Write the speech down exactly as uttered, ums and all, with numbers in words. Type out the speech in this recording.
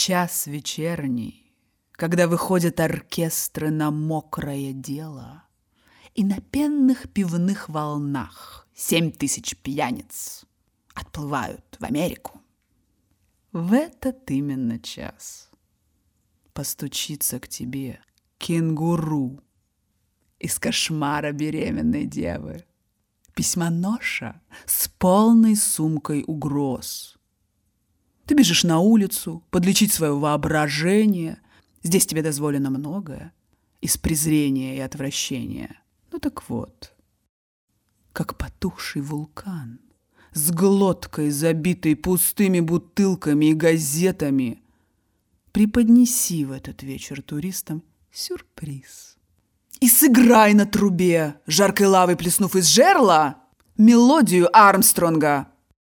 час вечерний, когда выходят оркестры на мокрое дело, и на пенных пивных волнах семь тысяч пьяниц отплывают в Америку. В этот именно час постучится к тебе кенгуру из кошмара беременной девы, письмоноша с полной сумкой угроз. Ты бежишь на улицу подлечить свое воображение. Здесь тебе дозволено многое из презрения и отвращения. Ну так вот, как потухший вулкан, с глоткой, забитой пустыми бутылками и газетами, преподнеси в этот вечер туристам сюрприз. И сыграй на трубе, жаркой лавой плеснув из жерла, мелодию Армстронга.